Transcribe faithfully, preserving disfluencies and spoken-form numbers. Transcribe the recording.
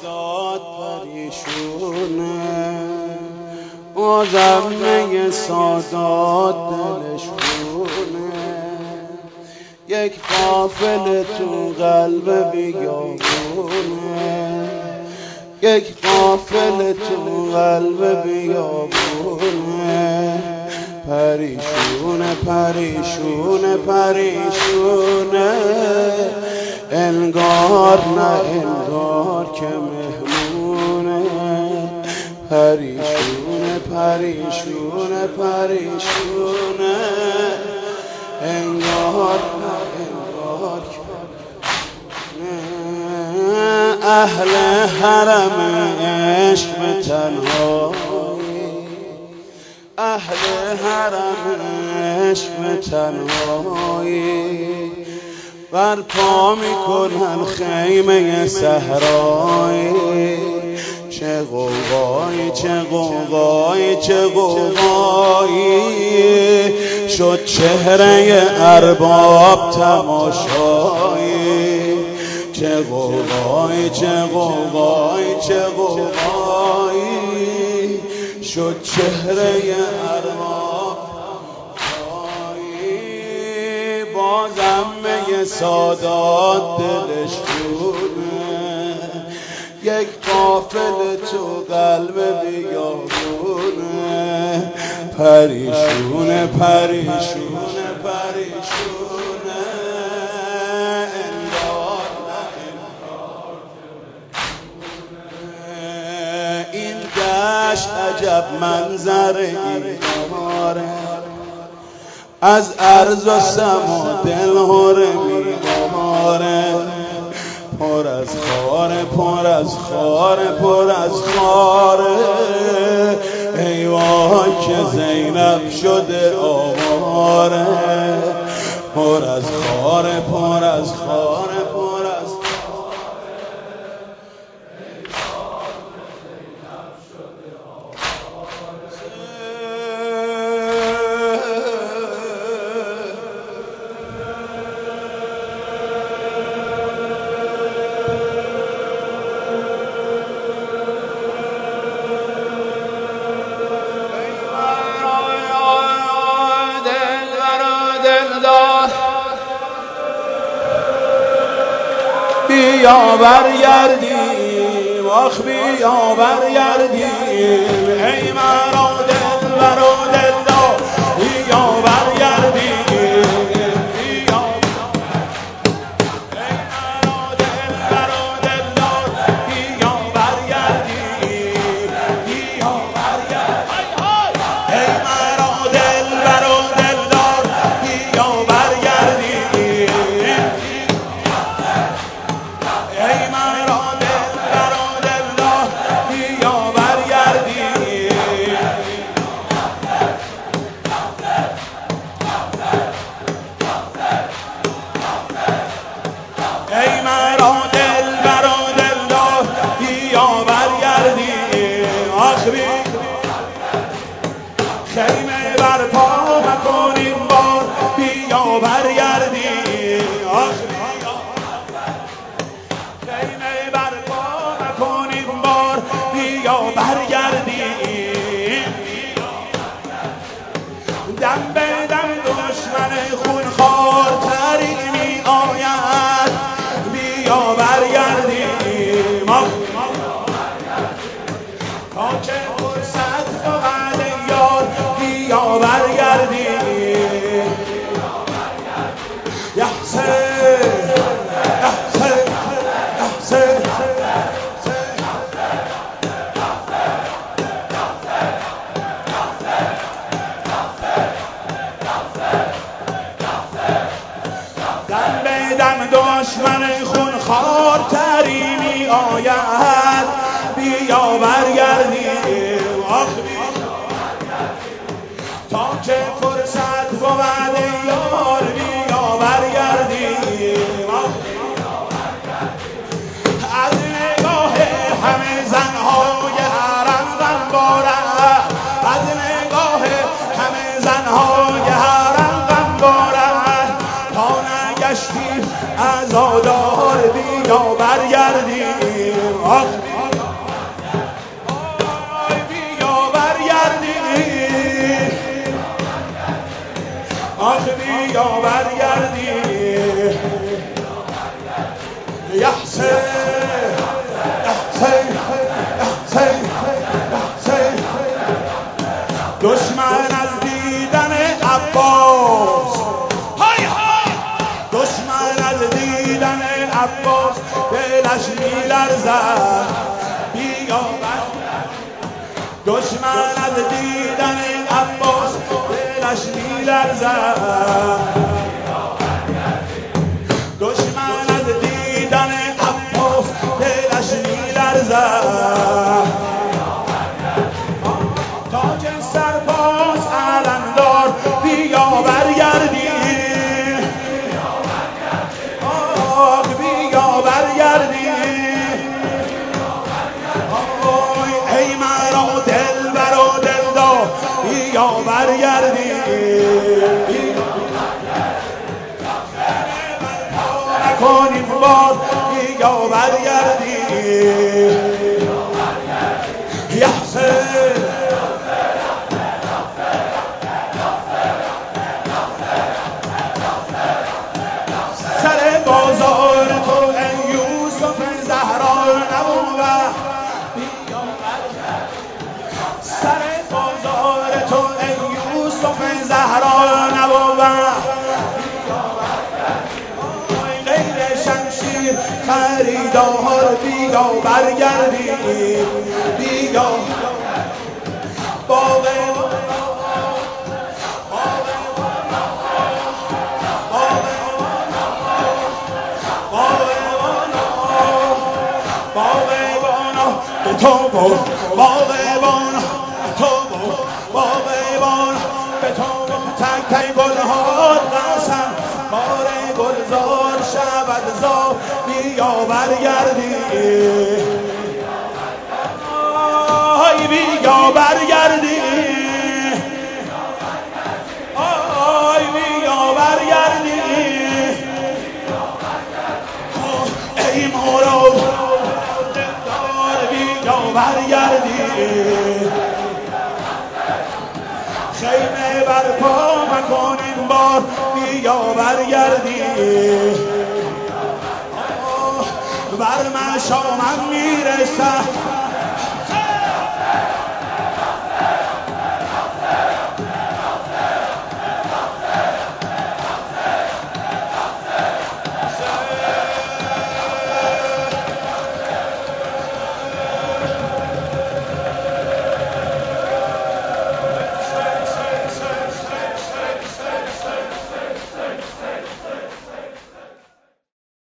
سادات پریشونه، آدم سادات دلشونه، یک قافل تو قلب بیابونه، یک قافل تو قلب بیابونه، پریشونه پریشونه پریشونه، انگار نه انگار که مهمونه، پریشونه پریشونه پریشونه، انگار نه انگار که اهل حرم عشق تنهایی، اهل حرم عشق تنهایی، برپا میکنن خیمه صحرایی، چه غوغایی چه غوغایی چه غوغایی، شد چهره ارباب تماشایی، چه غوغایی چه غوغایی چه غوغایی، شد چهره ارباب تماشایی، بازم می سادات دلشونه، یک قافل تو قلب بیابونه، پریشونه پریشونه پریشونه، انگار نه انگار این دشت عجب منظره ای داره، از ارض و سما دلهره میباره، پر از خاره پر از خاره پر از خاره، ای وای که زینب شده آواره، پر از خاره پر از خاره پر از خاره، ای وای که زینب شده بیا برگردیم آخ بیا برگردیم، ای مرا دل برا دل دار بیا برگردیم، بیا ای مرا دل برا دل دار بیا برگردیم، بیا برگردیم، ای مرا دل برا دل دار بیا برگردیم، ای مرا دل برا دل دار بیا برگردیم، ای مرا دل برا دل دار بیا برگردیم، آخ خیمه برپا مکنیم بار بیا برگردیم، آخ خیمه برپا مکنیم بار بیا برگردیم، دم به دم دشمن خونخوار تری می آید بیا برگردیم، تا که فرصت بود یار بیا برگردیم، یحسن یحسن یحسن دم به دم دشمن خونخوار تری می آید بیا برگردیم، آخ تا که فرصت بود یار بیا برگردیم، از نگاه همه زنهای حرم غمباره، از نگاه همه زنهای حرم غمباره، تا نگشتیم عزادار بیا برگردیم، آخ یا حسین حسین حسین حسین دشمن از دیدن عباس های های دشمن از دیدن عباس دلش میلرزد بیابر دشمن از دیدن عباس دلش میلرزد دشمن از دیدن عباس دلش میلرزد تاج سرباز علمدار بیا برگردی آه بیا برگردی آه ای مرا دلبر و دلدار بیا برگردی نکنیم باز بیا برگردی یا حسین سر بازار تو ای یوسف زهرا نبود سر بازار تو ای یوسف زهرا نبود غیر شمشیر خریدار بیا برگردی بیا باغ تو بود باغبان تو بود باغبان به تو تک تک گلها قسم بار گلزار شود زار بیا برگردی آی بیا برگردی آی بیا برگردی ای مراد برگردی خیمه برپا مکن این بار بیا برگردی بر مشامم میرسه